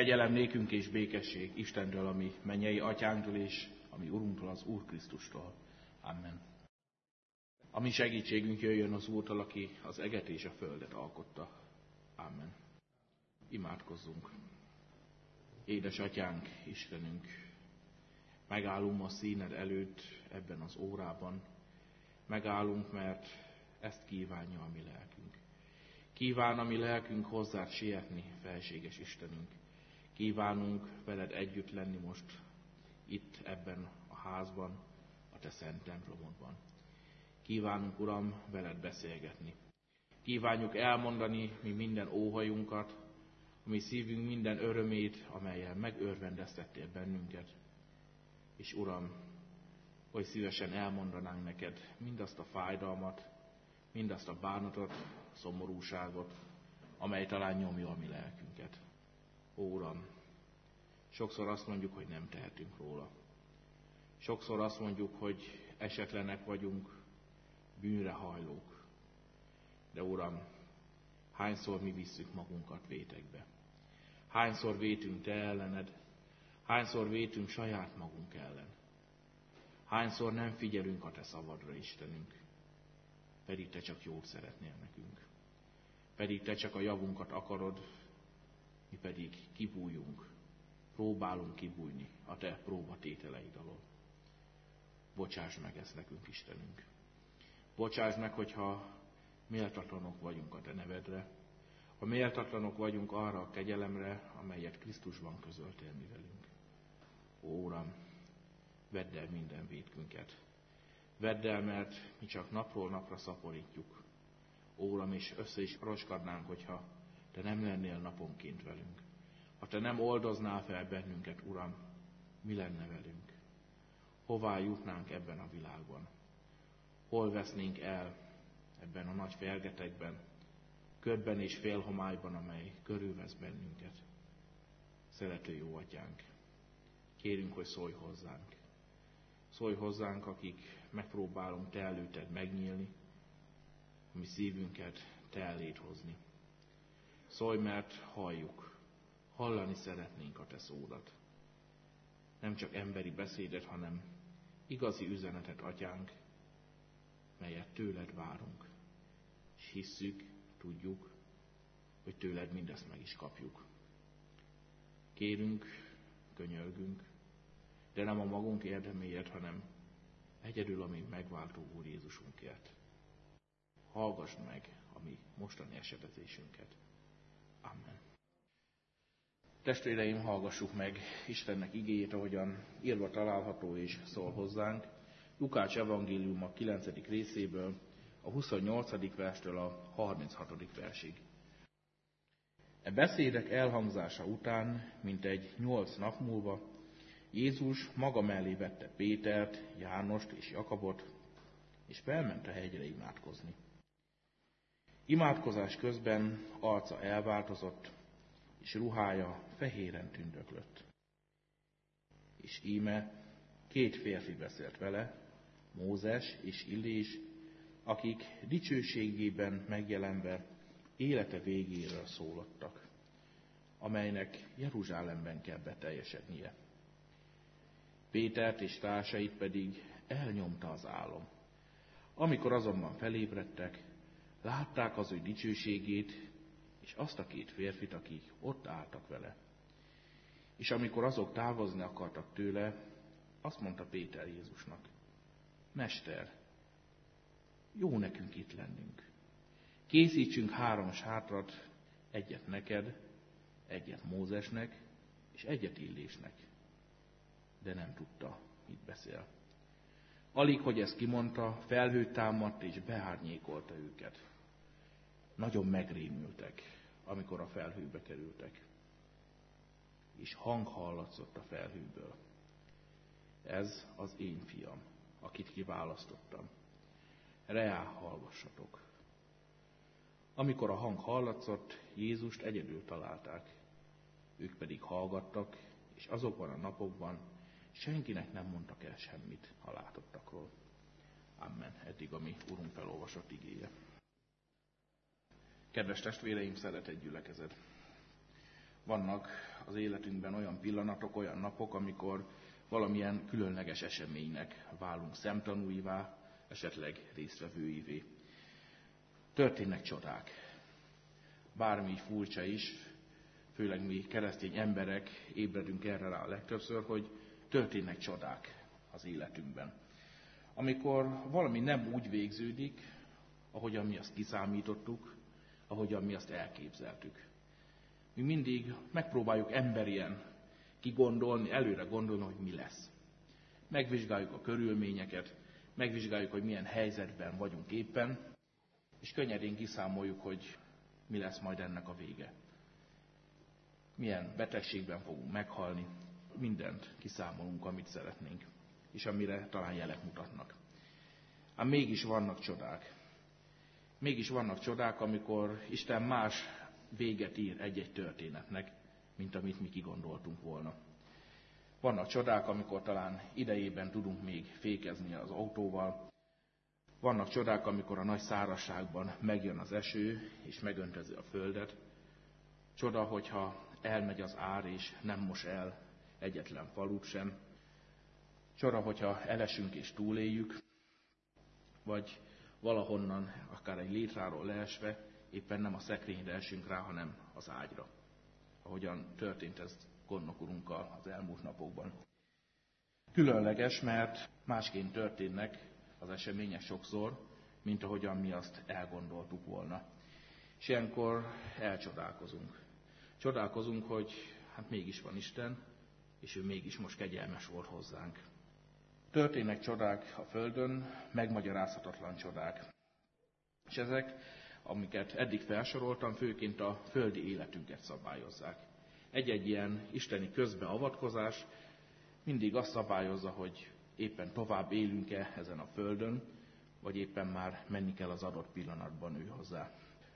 Kegyelem nékünk és békesség Istentől, ami mennyei atyánktól és ami Urunktól, az Úr Krisztustól. Amen. A mi segítségünk jöjjön az Úrtól, aki az eget és a földet alkotta. Amen. Imádkozzunk. Édes atyánk, Istenünk, megállunk a színed előtt ebben az órában. Megállunk, mert ezt kívánja a mi lelkünk. Kíván a mi lelkünk hozzád sietni, felséges Istenünk. Kívánunk veled együtt lenni most itt ebben a házban, a te szent templomodban. Kívánunk, Uram, veled beszélgetni. Kívánjuk elmondani mi minden óhajunkat, a mi szívünk minden örömét, amellyel megörvendeztettél bennünket. És Uram, hogy szívesen elmondanánk neked mindazt a fájdalmat, mindazt a bánatot, a szomorúságot, amely talán nyomja a mi lelkünket. Ó, Uram, sokszor azt mondjuk, hogy nem tehetünk róla. Sokszor azt mondjuk, hogy esetlenek vagyunk, bűnre hajlók. De Uram, hányszor mi visszük magunkat vétekbe? Hányszor vétünk te ellened? Hányszor vétünk saját magunk ellen? Hányszor nem figyelünk a te szavadra, Istenünk? Pedig te csak jót szeretnél nekünk. Pedig te csak a javunkat akarod, mi pedig kibújunk, próbálunk kibújni a te próbatételeid alól. Bocsáss meg ezt nekünk, Istenünk. Bocsáss meg, hogyha méltatlanok vagyunk a te nevedre, ha méltatlanok vagyunk arra a kegyelemre, amelyet Krisztusban közöltél mi velünk. Ó, Uram, vedd el minden vétkünket. Vedd el, mert mi csak napról napra szaporítjuk. Ó, Uram, és össze is roskadnánk, hogyha te nem lennél naponként velünk. Ha te nem oldoznál fel bennünket, Uram, mi lenne velünk? Hová jutnánk ebben a világban? Hol vesznénk el ebben a nagy fergetegben, ködben és félhomályban, amely körülvesz bennünket? Szerető jó atyánk, kérünk, hogy szólj hozzánk. Szólj hozzánk, akik megpróbálunk te előtted megnyílni, a mi szívünket te eléd hozni. Szólj, mert halljuk, hallani szeretnénk a te szódat. Nem csak emberi beszédet, hanem igazi üzenetet, atyánk, melyet tőled várunk. És hisszük, tudjuk, hogy tőled mindezt meg is kapjuk. Kérünk, könyörgünk, de nem a magunk érdeméért, hanem egyedül a mi megváltó Úr Jézusunkért. Hallgass meg a mi mostani esedezésünket. Amen. Testvéreim, hallgassuk meg Istennek igéjét, ahogyan írva található és szól hozzánk. Lukács evangéliuma 9. részéből, a 28. verstől a 36. versig. E beszédek elhangzása után, mintegy 8 nap múlva, Jézus maga mellé vette Pétert, Jánost és Jakabot, és felment a hegyre imádkozni. Imádkozás közben arca elváltozott, és ruhája fehéren tündöklött. És íme 2 férfi beszélt vele, Mózes és Illés, akik dicsőségében megjelenve élete végéről szólottak, amelynek Jeruzsálemben kell beteljesednie. Pétert és társait pedig elnyomta az álom. Amikor azonban felébredtek, látták az ő dicsőségét, és azt a 2 férfit, akik ott álltak vele. És amikor azok távozni akartak tőle, azt mondta Péter Jézusnak: Mester, jó nekünk itt lennünk. Készítsünk 3 sátrat, egyet neked, egyet Mózesnek, és egyet Illésnek. De nem tudta, mit beszél. Alig, hogy ezt kimondta, felhő támadt és beárnyékolta őket. Nagyon megrémültek, amikor a felhőbe kerültek. És hang hallatszott a felhőből: Ez az én fiam, akit kiválasztottam. Reá hallgassatok. Amikor a hang hallatszott, Jézust egyedül találták. Ők pedig hallgattak, és azokban a napokban senkinek nem mondtak el semmit a látottakról. Amen. Eddig a mi Urunk felolvasott igéje. Kedves testvéreim, szeretett gyülekezet! Vannak az életünkben olyan pillanatok, olyan napok, amikor valamilyen különleges eseménynek válunk szemtanúivá, esetleg résztvevőivé. Történnek csodák. Bármi furcsa is, főleg mi keresztény emberek ébredünk erre rá a legtöbbször, hogy történnek csodák az életünkben. Amikor valami nem úgy végződik, ahogyan mi azt kiszámítottuk, ahogyan mi azt elképzeltük. Mi mindig megpróbáljuk emberien kigondolni, előre gondolni, hogy mi lesz. Megvizsgáljuk a körülményeket, megvizsgáljuk, hogy milyen helyzetben vagyunk éppen, és könnyedén kiszámoljuk, hogy mi lesz majd ennek a vége. Milyen betegségben fogunk meghalni, mindent kiszámolunk, amit szeretnénk, és amire talán jelek mutatnak. Ám mégis vannak csodák. Mégis vannak csodák, amikor Isten más véget ír egy-egy történetnek, mint amit mi kigondoltunk volna. Vannak csodák, amikor talán idejében tudunk még fékezni az autóval. Vannak csodák, amikor a nagy szárazságban megjön az eső, és megöntezi a földet. Csoda, hogyha elmegy az ár, és nem mos el egyetlen falut sem. Csoda, hogyha elesünk és túléljük, vagy valahonnan, akár egy létráról leesve, éppen nem a szekrényre esünk rá, hanem az ágyra. Ahogyan történt ez Gondnok urunkkal az elmúlt napokban. Különleges, mert másként történnek az események sokszor, mint ahogyan mi azt elgondoltuk volna. És ilyenkor elcsodálkozunk. Csodálkozunk, hogy hát mégis van Isten, és ő mégis most kegyelmes volt hozzánk. Történnek csodák a Földön, megmagyarázhatatlan csodák. És ezek, amiket eddig felsoroltam, főként a földi életünket szabályozzák. Egy-egy ilyen isteni közbeavatkozás mindig azt szabályozza, hogy éppen tovább élünk-e ezen a Földön, vagy éppen már menni kell az adott pillanatban ő hozzá.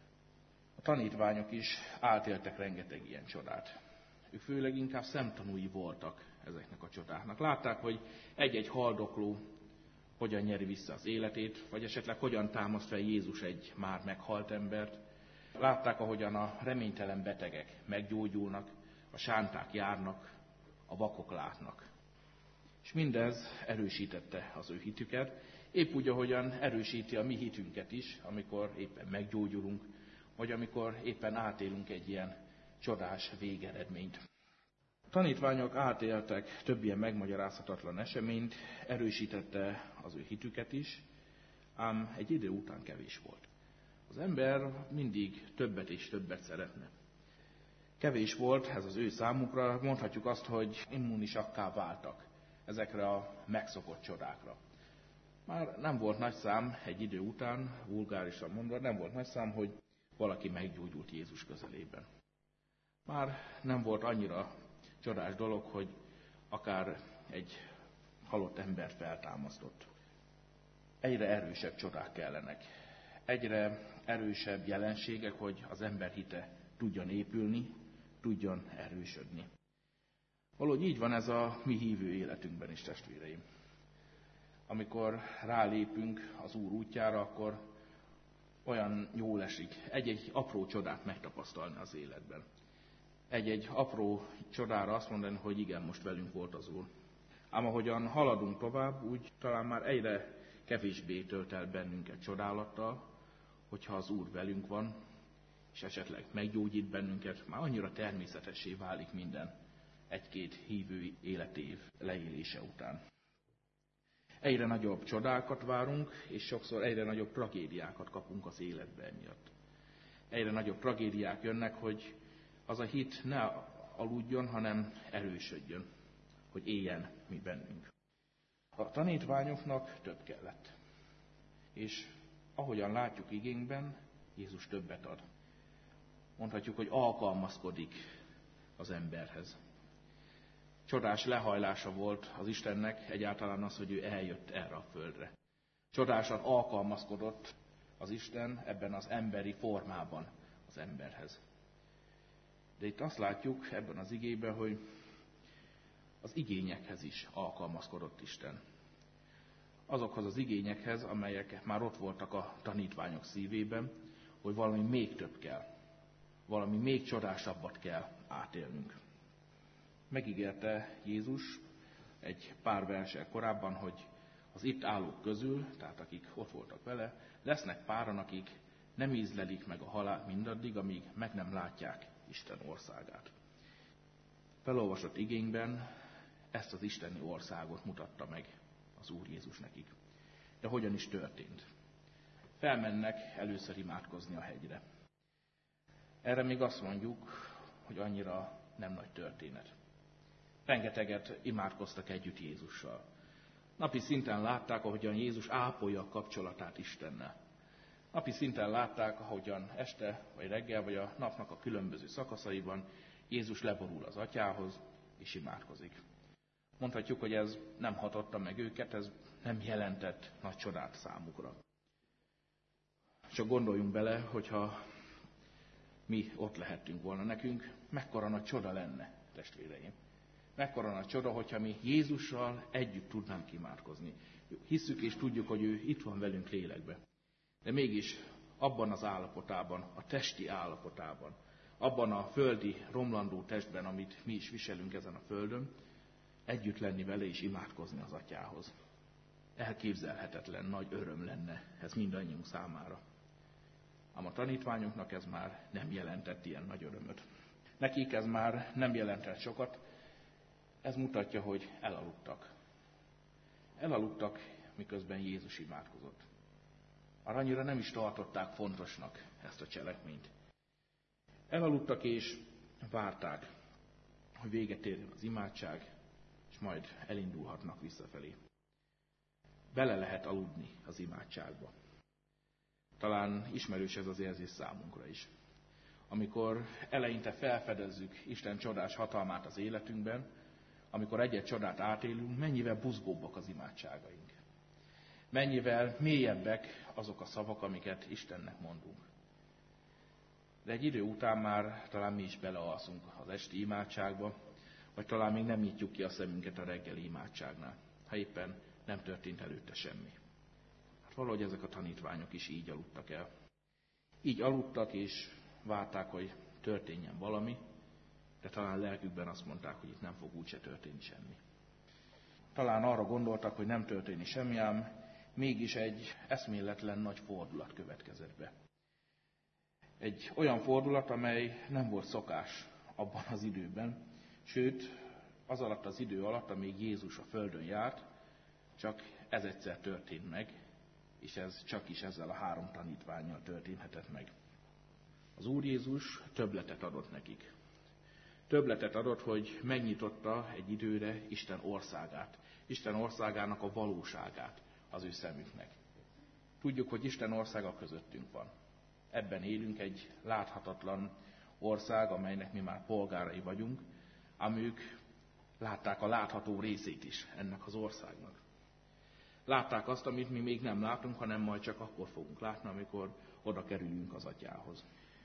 A tanítványok is átéltek rengeteg ilyen csodát. Ők főleg inkább szemtanúi voltak ezeknek a csodáknak. Látták, hogy egy-egy haldokló hogyan nyeri vissza az életét, vagy esetleg hogyan támaszt fel Jézus egy már meghalt embert. Látták, ahogyan a reménytelen betegek meggyógyulnak, a sánták járnak, a vakok látnak. És mindez erősítette az ő hitüket, épp úgy, ahogyan erősíti a mi hitünket is, amikor éppen meggyógyulunk, vagy amikor éppen átélünk egy ilyen csodás végeredményt. A tanítványok átéltek több ilyen megmagyarázhatatlan eseményt, erősítette az ő hitüket is, ám egy idő után kevés volt. Az ember mindig többet és többet szeretne. Kevés volt ez az ő számukra, mondhatjuk azt, hogy immunisakká váltak ezekre a megszokott csodákra. Már nem volt nagy szám egy idő után, vulgárisan mondva, nem volt nagy szám, hogy valaki meggyógyult Jézus közelében. Már nem volt annyira csodás dolog, hogy akár egy halott embert feltámasztott. Egyre erősebb csodák kellenek. Egyre erősebb jelenségek, hogy az ember hite tudjon épülni, tudjon erősödni. Valahogy így van ez a mi hívő életünkben is, testvéreim. Amikor rálépünk az Úr útjára, akkor olyan jól esik egy-egy apró csodát megtapasztalni az életben. Egy-egy apró csodára azt mondani, hogy igen, most velünk volt az Úr. Ám ahogyan haladunk tovább, úgy talán már egyre kevésbé tölt el bennünket csodálattal, hogyha az Úr velünk van, és esetleg meggyógyít bennünket, már annyira természetessé válik minden egy-két hívő életév leélése után. Egyre nagyobb csodákat várunk, és sokszor egyre nagyobb tragédiákat kapunk az életbe emiatt. Egyre nagyobb tragédiák jönnek, hogy az a hit ne aludjon, hanem erősödjön, hogy éljen mi bennünk. A tanítványoknak több kellett. És ahogyan látjuk igénkben, Jézus többet ad. Mondhatjuk, hogy alkalmazkodik az emberhez. Csodás lehajlása volt az Istennek egyáltalán az, hogy ő eljött erre a földre. Csodásan alkalmazkodott az Isten ebben az emberi formában az emberhez. De itt azt látjuk ebben az igében, hogy az igényekhez is alkalmazkodott Isten. Azokhoz az igényekhez, amelyek már ott voltak a tanítványok szívében, hogy valami még több kell. Valami még csodásabbat kell átélnünk. Megígérte Jézus egy pár verssel korábban, hogy az itt állók közül, tehát akik ott voltak vele, lesznek páran, akik nem ízlelik meg a halált mindaddig, amíg meg nem látják Isten országát. Felolvasott igénkben ezt az isteni országot mutatta meg az Úr Jézus nekik. De hogyan is történt? Felmennek először imádkozni a hegyre. Erre még azt mondjuk, hogy annyira nem nagy történet. Rengeteget imádkoztak együtt Jézussal. Napi szinten látták, ahogyan Jézus ápolja a kapcsolatát Istennel. Napi szinten látták, ahogyan este vagy reggel, vagy a napnak a különböző szakaszaiban Jézus leborul az Atyához, és imádkozik. Mondhatjuk, hogy ez nem hatotta meg őket, ez nem jelentett nagy csodát számukra. Csak gondoljunk bele, hogyha mi ott lehettünk volna nekünk, mekkora nagy csoda lenne, testvéreim. Mekkora nagy csoda, hogyha mi Jézussal együtt tudnánk imádkozni. Hisszük és tudjuk, hogy ő itt van velünk lélekben. De mégis abban az állapotában, a testi állapotában, abban a földi, romlandó testben, amit mi is viselünk ezen a földön, együtt lenni vele és imádkozni az Atyához. Elképzelhetetlen nagy öröm lenne ez mindannyiunk számára. Ám a tanítványoknak ez már nem jelentett ilyen nagy örömöt. Nekik ez már nem jelentett sokat, ez mutatja, hogy elaludtak. Elaludtak, miközben Jézus imádkozott. Annyira nem is tartották fontosnak ezt a cselekményt. Elaludtak és várták, hogy véget érjen az imádság, és majd elindulhatnak visszafelé. Bele lehet aludni az imádságba. Talán ismerős ez az érzés számunkra is. Amikor eleinte felfedezzük Isten csodás hatalmát az életünkben, amikor egy-egy csodát átélünk, mennyivel buzgóbbak az imádságaink. Mennyivel mélyebbek azok a szavak, amiket Istennek mondunk. De egy idő után már talán mi is belealszunk az esti imádságba, vagy talán még nem nyitjuk ki a szemünket a reggeli imádságnál, ha éppen nem történt előtte semmi. Hát valahogy ezek a tanítványok is így aludtak el. Így aludtak és várták, hogy történjen valami, de talán lelkükben azt mondták, hogy itt nem fog úgyse történni semmi. Talán arra gondoltak, hogy nem történik semmi, ám mégis egy eszméletlen nagy fordulat következett be. Egy olyan fordulat, amely nem volt szokás abban az időben, sőt, az alatt az idő alatt, amíg Jézus a földön járt, csak ez egyszer történt meg, és ez csak is ezzel a 3 tanítvánnyal történhetett meg. Az Úr Jézus többletet adott nekik. Többletet adott, hogy megnyitotta egy időre Isten országát, Isten országának a valóságát az ő szemüknek. Tudjuk, hogy Isten országa közöttünk van. Ebben élünk, egy láthatatlan ország, amelynek mi már polgárai vagyunk, ám ők látták a látható részét is ennek az országnak. Látták azt, amit mi még nem látunk, hanem majd csak akkor fogunk látni, amikor oda kerülünk az Atyához.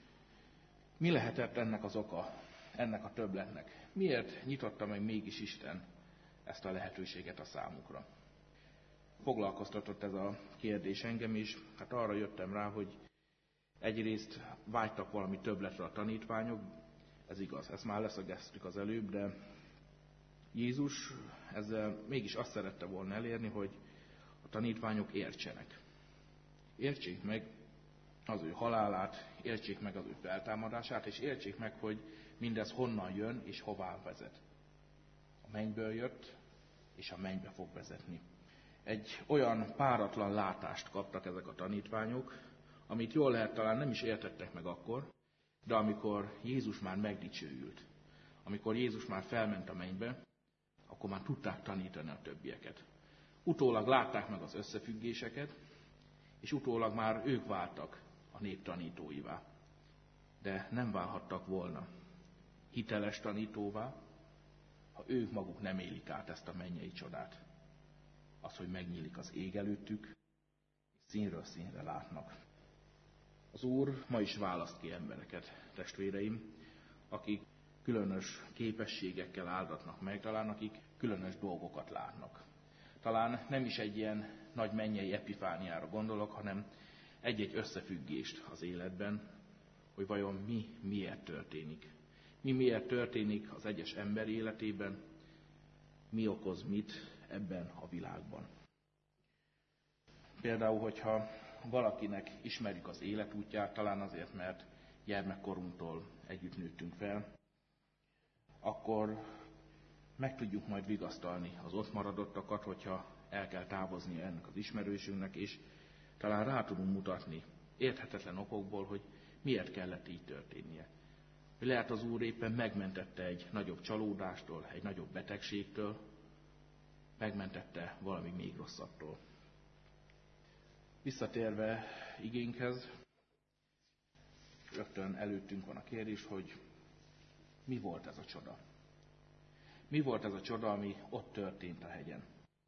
Mi lehetett ennek az oka, ennek a többletnek? Miért nyitotta meg mégis Isten ezt a lehetőséget a számukra? Foglalkoztatott ez a kérdés engem is, hát arra jöttem rá, hogy egyrészt vágytak valami többletre a tanítványok, ez igaz, ezt már leszögeztük az előbb, de Jézus ezzel mégis azt szerette volna elérni, hogy a tanítványok értsenek. Értsék meg az ő halálát, értsék meg az ő feltámadását, és értsék meg, hogy mindez honnan jön és hová vezet. A mennyből jött, és a mennybe fog vezetni. Egy olyan páratlan látást kaptak ezek a tanítványok, amit jól lehet talán nem is értettek meg akkor, de amikor Jézus már megdicsőült, amikor Jézus már felment a mennybe, akkor már tudták tanítani a többieket. Utólag látták meg az összefüggéseket, és utólag már ők váltak a nép tanítóivá. De nem válhattak volna hiteles tanítóvá, ha ők maguk nem élik át ezt a mennyei csodát. Az, hogy megnyílik az ég előttük, és színről színre látnak. Az Úr ma is választ ki embereket, testvéreim, akik különös képességekkel áldatnak meg, talán akik különös dolgokat látnak. Talán nem is egy ilyen nagy mennyei epifániára gondolok, hanem egy-egy összefüggést az életben, hogy vajon mi miért történik. mi miért történik az egyes ember életében, mi okoz mit ebben a világban. Például, hogyha valakinek ismerjük az életútját, talán azért, mert gyermekkorunktól együtt nőttünk fel, akkor meg tudjuk majd vigasztalni az ott maradottakat, hogyha el kell távoznia ennek az ismerősünknek, és talán rá tudunk mutatni érthetetlen okokból, hogy miért kellett így történnie. Lehet az Úr éppen megmentette egy nagyobb csalódástól, egy nagyobb betegségtől, megmentette valami még rosszabbtól. Visszatérve igénkhez, rögtön előttünk van a kérdés, hogy mi volt ez a csoda? Mi volt ez a csoda, ami ott történt a hegyen?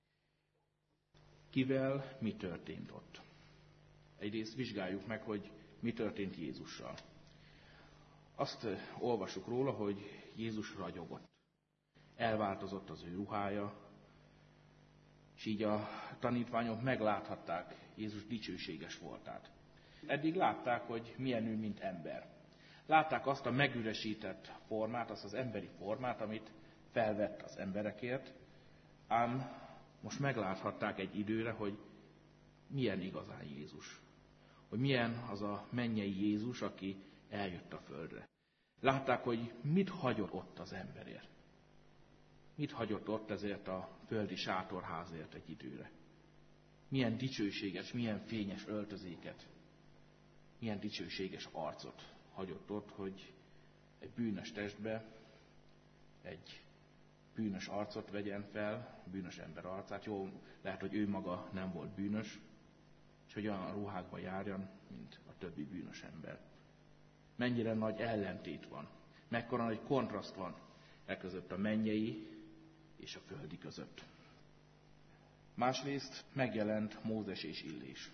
Kivel mi történt ott? Egyrészt vizsgáljuk meg, hogy mi történt Jézussal. Azt olvasjuk róla, hogy Jézus ragyogott. Elváltozott az ő ruhája, és így a tanítványok megláthatták Jézus dicsőséges voltát. Eddig látták, hogy milyen ő, mint ember. Látták azt a megüresített formát, azt az emberi formát, amit felvett az emberekért, ám most megláthatták egy időre, hogy milyen igazán Jézus. Hogy milyen az a mennyei Jézus, aki eljött a földre. Látták, hogy mit hagyott ott az emberért. Mit hagyott ott ezért a földi sátorházért egy időre. Milyen dicsőséges, milyen fényes öltözéket, milyen dicsőséges arcot hagyott ott, hogy egy bűnös testbe egy bűnös arcot vegyen fel, bűnös ember arcát. Jó, lehet, hogy ő maga nem volt bűnös, és hogy olyan ruhákba járjan, mint a többi bűnös ember. Mennyire nagy ellentét van, mekkora nagy kontraszt van e között a mennyei és a földi között. Másrészt megjelent Mózes és Illés.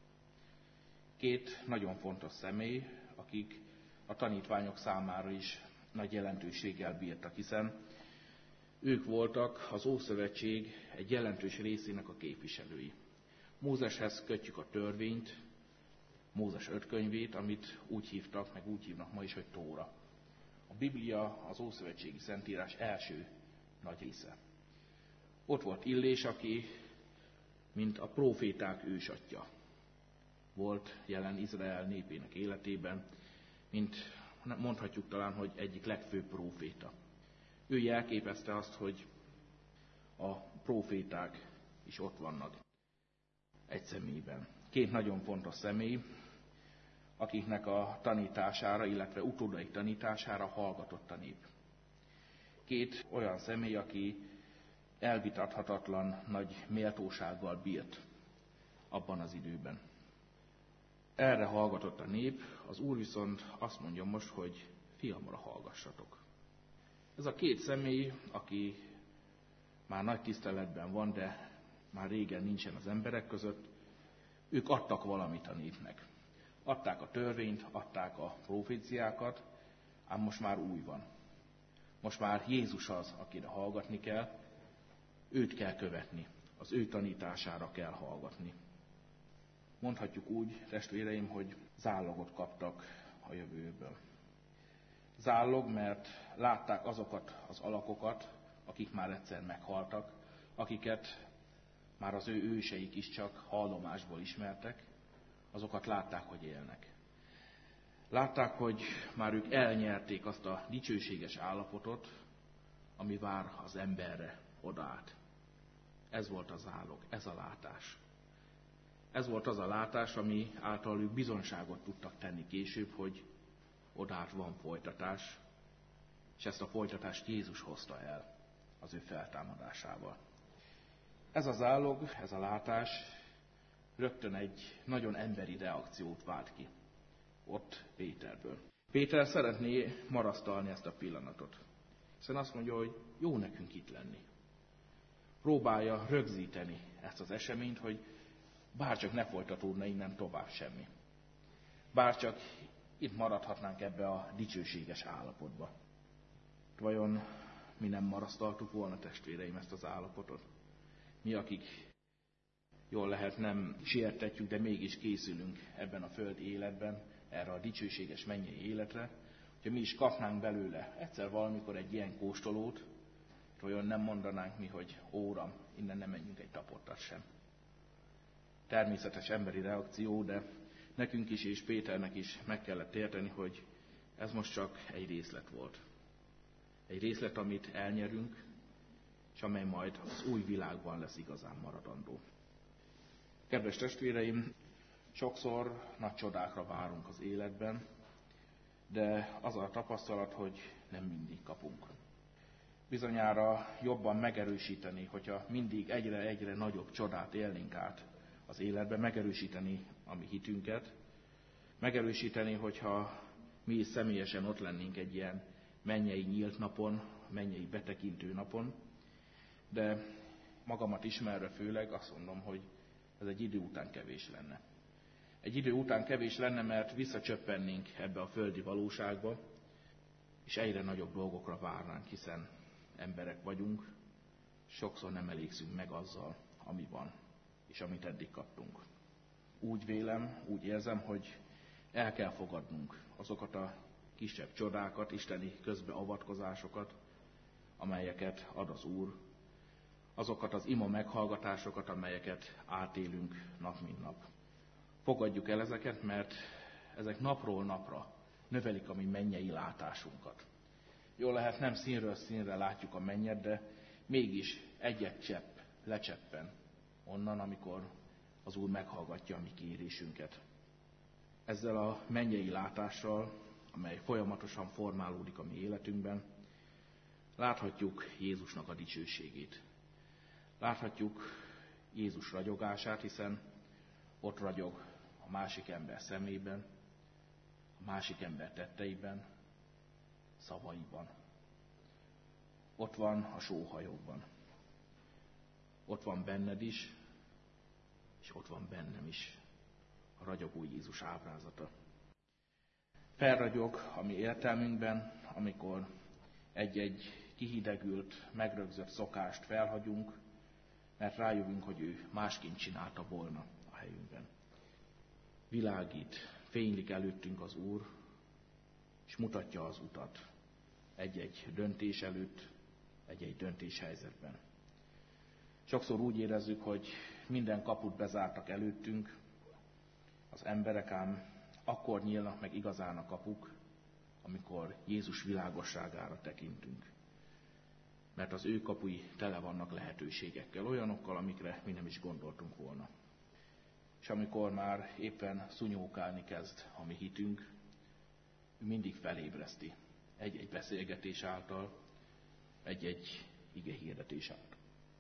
Két nagyon fontos személy, akik a tanítványok számára is nagy jelentőséggel bírtak, hiszen ők voltak az Ószövetség egy jelentős részének a képviselői. Mózeshez kötjük a törvényt, Mózes 5 könyvét, amit úgy hívtak, meg úgy hívnak ma is, hogy Tóra. A Biblia az Ószövetségi Szentírás első nagy része. Ott volt Illés, aki, mint a próféták ősatja, volt jelen Izrael népének életében, mint mondhatjuk talán, hogy egyik legfőbb próféta. Ő jelképezte azt, hogy a próféták is ott vannak egy személyben. Két nagyon fontos személy, akiknek a tanítására, illetve utódai tanítására hallgatott a nép. Két olyan személy, aki elvitathatatlan nagy méltósággal bírt abban az időben. Erre hallgatott a nép, az Úr viszont azt mondja most, hogy fiamra hallgassatok. Ez a két személy, aki már nagy tiszteletben van, de már régen nincsen az emberek között, ők adtak valamit a népnek. Adták a törvényt, adták a proféciákat, ám most már új van. Most már Jézus az, akire hallgatni kell, őt kell követni, az ő tanítására kell hallgatni. Mondhatjuk úgy, testvéreim, hogy zálogot kaptak a jövőből. Zálog, mert látták azokat az alakokat, akik már egyszer meghaltak, akiket már az ő őseik is csak hallomásból ismertek, azokat látták, hogy élnek. Látták, hogy már ők elnyerték azt a dicsőséges állapotot, ami vár az emberre odaát. Ez volt a zálog, ez a látás. Ez volt az a látás, ami által ők bizonságot tudtak tenni később, hogy odaát van folytatás, és ezt a folytatást Jézus hozta el az ő feltámadásával. Ez a zálog, ez a látás rögtön egy nagyon emberi reakciót vált ki ott Péterből. Péter szeretné marasztalni ezt a pillanatot, hiszen azt mondja, hogy jó nekünk itt lenni. Próbálja rögzíteni ezt az eseményt, hogy bárcsak ne folytatódna innen tovább semmi. Bárcsak itt maradhatnánk ebbe a dicsőséges állapotba. Vajon mi nem marasztaltuk volna, testvéreim, ezt az állapotot? Mi, akik jól lehet nem sietetjük, de mégis készülünk ebben a földi életben, erre a dicsőséges mennyei életre, hogyha mi is kapnánk belőle egyszer valamikor egy ilyen kóstolót, olyan nem mondanánk mi, hogy Uram, innen nem menjünk egy taportat sem. Természetes emberi reakció, de nekünk is és Péternek is meg kellett érteni, hogy ez most csak egy részlet volt. Egy részlet, amit elnyerünk, és amely majd az új világban lesz igazán maradandó. Kedves testvéreim, sokszor nagy csodákra várunk az életben, de az a tapasztalat, hogy nem mindig kapunk. Bizonyára jobban megerősíteni, hogyha mindig egyre nagyobb csodát élnénk át az életben, megerősíteni a mi hitünket, megerősíteni, hogyha mi is személyesen ott lennénk egy ilyen mennyei nyílt napon, mennyei betekintő napon, de magamat ismerve főleg azt mondom, hogy ez egy idő után kevés lenne. Egy idő után kevés lenne, mert visszacsöppennénk ebbe a földi valóságba, és egyre nagyobb dolgokra várnánk, hiszen emberek vagyunk, sokszor nem elégszünk meg azzal, ami van, és amit eddig kaptunk. Úgy vélem, úgy érzem, hogy el kell fogadnunk azokat a kisebb csodákat, isteni közbeavatkozásokat, amelyeket ad az Úr, azokat az ima meghallgatásokat, amelyeket átélünk nap mint nap. Fogadjuk el ezeket, mert ezek napról napra növelik a mi mennyei látásunkat. Jól lehet, nem színről színre látjuk a mennyet, de mégis egy-egy csepp lecseppen onnan, amikor az Úr meghallgatja a mi kérésünket. Ezzel a mennyei látással, amely folyamatosan formálódik a mi életünkben, láthatjuk Jézusnak a dicsőségét. Láthatjuk Jézus ragyogását, hiszen ott ragyog a másik ember szemében, a másik ember tetteiben, szavaiban. Ott van a sóhajokban. Ott van benned is, és ott van bennem is a ragyogó Jézus ábrázata. Felragyog a mi értelmünkben, amikor egy-egy kihidegült, megrögzött szokást felhagyunk, mert rájövünk, hogy ő másként csinálta volna a helyünkben. Világít, fénylik előttünk az Úr, és mutatja az utat egy-egy döntés előtt, egy-egy döntéshelyzetben. Sokszor úgy érezzük, hogy minden kaput bezártak előttünk, az emberek ám akkor nyílnak meg igazán a kapuk, amikor Jézus világosságára tekintünk. Mert az ő kapui tele vannak lehetőségekkel, olyanokkal, amikre mi nem is gondoltunk volna. És amikor már éppen szunyókálni kezd a mi hitünk, ő mindig felébreszti egy-egy beszélgetés által, egy-egy igehirdetés által.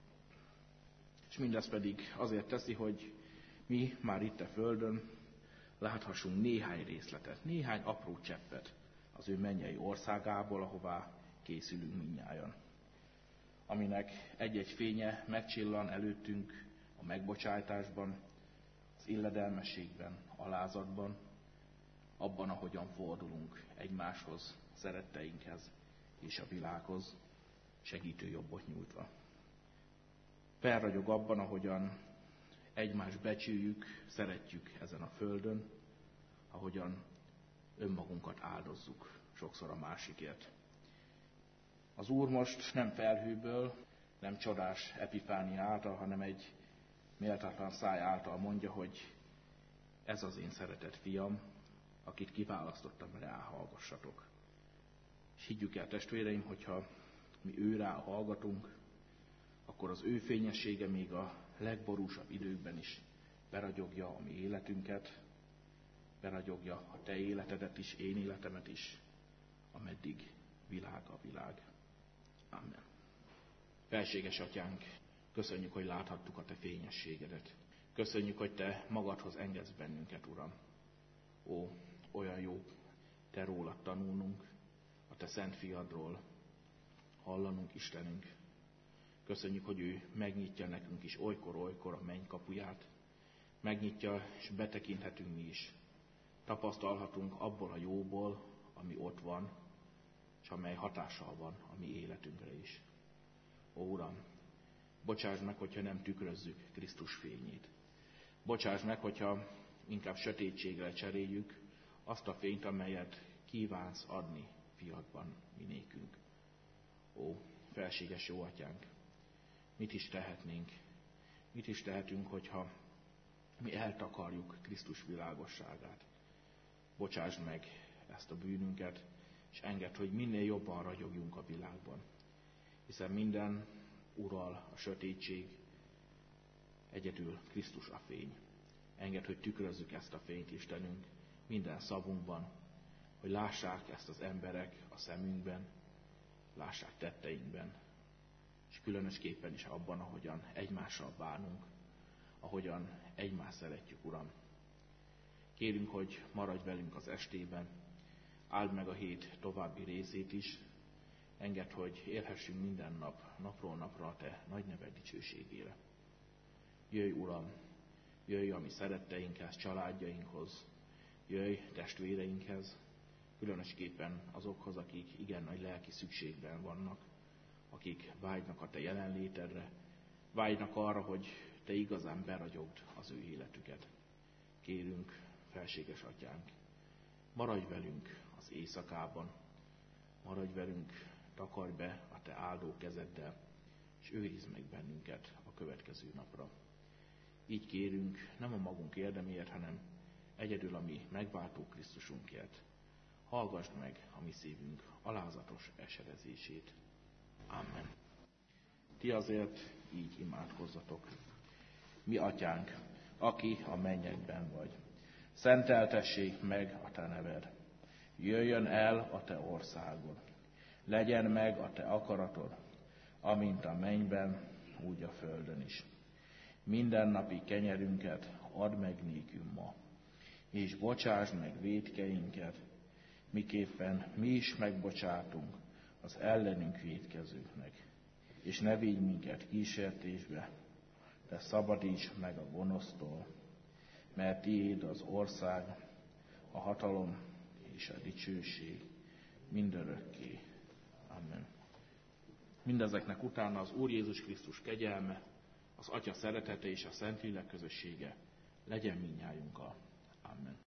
És mindez pedig azért teszi, hogy mi már itt a földön láthassunk néhány részletet, néhány apró cseppet az ő mennyei országából, ahová készülünk mindnyájan. Aminek egy-egy fénye megcsillan előttünk a megbocsájtásban, az illedelmességben, alázatban, abban, ahogyan fordulunk egymáshoz, szeretteinkhez és a világhoz, segítő jobbot nyújtva. Felragyog abban, ahogyan egymást becsüljük, szeretjük ezen a földön, ahogyan önmagunkat áldozzuk sokszor a másikért. Az Úr most nem felhőből, nem csodás epifánia által, hanem egy méltatlan száj által mondja, hogy ez az én szeretett fiam, akit kiválasztottam, ráhallgassatok. És higgyük el, testvéreim, hogyha mi őrá hallgatunk, akkor az ő fényessége még a legborúsabb időkben is beragyogja a mi életünket, beragyogja a te életedet is, én életemet is, ameddig világ a világ. Amen. Felséges Atyánk, köszönjük, hogy láthattuk a te fényességedet. Köszönjük, hogy te magadhoz engedsz bennünket, Uram. Ó, olyan jó te rólad tanulnunk, a te szent fiadról hallanunk, Istenünk. Köszönjük, hogy ő megnyitja nekünk is olykor-olykor a menny kapuját. Megnyitja, és betekinthetünk mi is. Tapasztalhatunk abból a jóból, ami ott van, és amely hatással van a mi életünkre is. Ó, Uram, bocsáss meg, hogyha nem tükrözzük Krisztus fényét. Bocsáss meg, hogyha inkább sötétségre cseréljük azt a fényt, amelyet kívánsz adni fiatban minékünk. Ó, felséges jó atyánk, mit is tehetnénk, mit is tehetünk, hogyha mi eltakarjuk Krisztus világosságát. Bocsásd meg ezt a bűnünket, és engedd, hogy minél jobban ragyogjunk a világban. Hiszen minden ural a sötétség, egyedül Krisztus a fény. Engedd, hogy tükrözzük ezt a fényt, Istenünk, minden szavunkban, hogy lássák ezt az emberek a szemünkben, lássák tetteinkben, és különösképpen is abban, ahogyan egymással bánunk, ahogyan egymást szeretjük, Uram. Kérünk, hogy maradj velünk az estében, áld meg a hét további részét is, engedd, hogy élhessünk minden nap, napról napra a Te nagy neved dicsőségére. Jöjj, Uram, jöjj a mi szeretteinkhez, családjainkhoz, jöjj testvéreinkhez, különösképpen azokhoz, akik igen nagy lelki szükségben vannak, akik vágynak a Te jelenlétedre, vágynak arra, hogy Te igazán beragyogd az ő életüket. Kérünk, felséges atyánk, maradj velünk az éjszakában, maradj velünk, takarj be a Te áldó kezeddel, és őrizd meg bennünket a következő napra. Így kérünk, nem a magunk érdeméért, hanem egyedül a mi megváltó Krisztusunkért. Hallgasd meg a mi szívünk alázatos esedezését. Amen. Ti azért így imádkozzatok. Mi atyánk, aki a mennyekben vagy, szenteltessék meg a Te neved. Jöjjön el a Te országod. Legyen meg a Te akaratod, amint a mennyben, úgy a földön is. Mindennapi kenyerünket add meg nékünk ma, és bocsásd meg vétkeinket, miképpen mi is megbocsátunk az ellenünk vétkezőknek. És ne vigy minket kísértésbe, de szabadíts meg a gonosztól, mert tiéd az ország, a hatalom és a dicsőség mindörökké. Amen. Mindezeknek utána az Úr Jézus Krisztus kegyelme, az Atya szeretete és a Szentlélek közössége legyen mindnyájunkkal. Amen.